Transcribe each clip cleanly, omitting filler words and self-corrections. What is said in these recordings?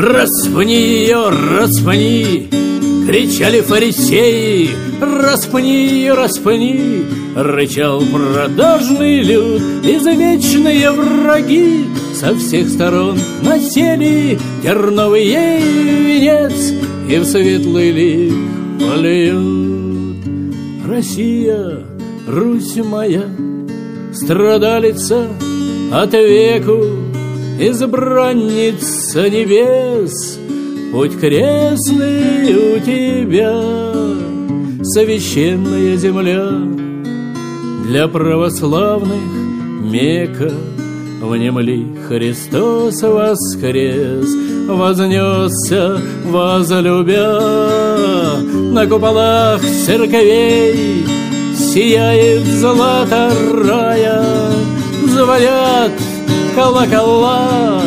Распни ее, распни! Кричали фарисеи, распни ее, распни! Рычал продажный люд, извечные враги со всех сторон насели терновый ей венец и в светлый лик полюют. Россия, Русь моя, страдалица от веку, избранница небес, путь крестный у тебя, священная земля для православных Мекка. Внемли, Христос воскрес, вознесся, возлюбя. На куполах церквей сияет злато рая, звонят колокола,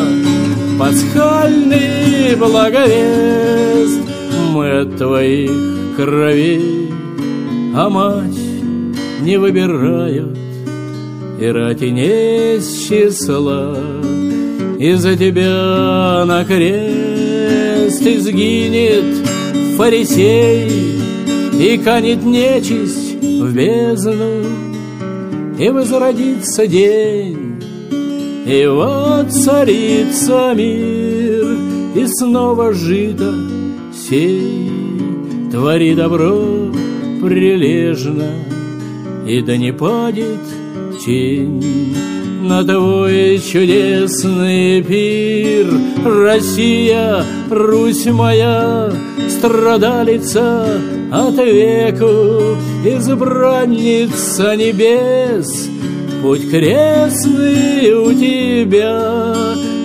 пасхальный благовест. Мы от твоих кровей, а мать не выбирают, и рати не с числа. Из-за тебя на крест изгинет фарисей, и канет нечисть в бездну, и возродится день, и воцарится мир, и снова жито сей. Твори добро прилежно, и да не падет тень на твой чудесный пир. Россия, Русь моя, страдалица от веку, избранница небес, путь крестный у тебя,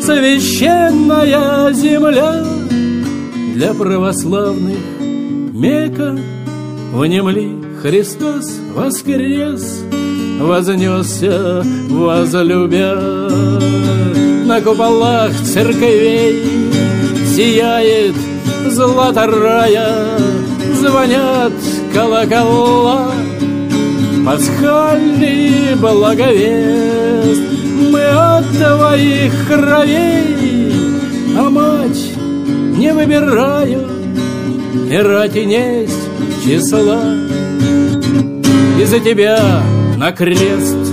священная земля для православных Мекка. Внемли, Христос воскрес, вознесся, возлюбя. На куполах церквей сияет злато рая, звонят колокола, пасхальный благовест. Мы от твоих кровей, а мать не выбираю, и рати несть числа. Из-за тебя на крест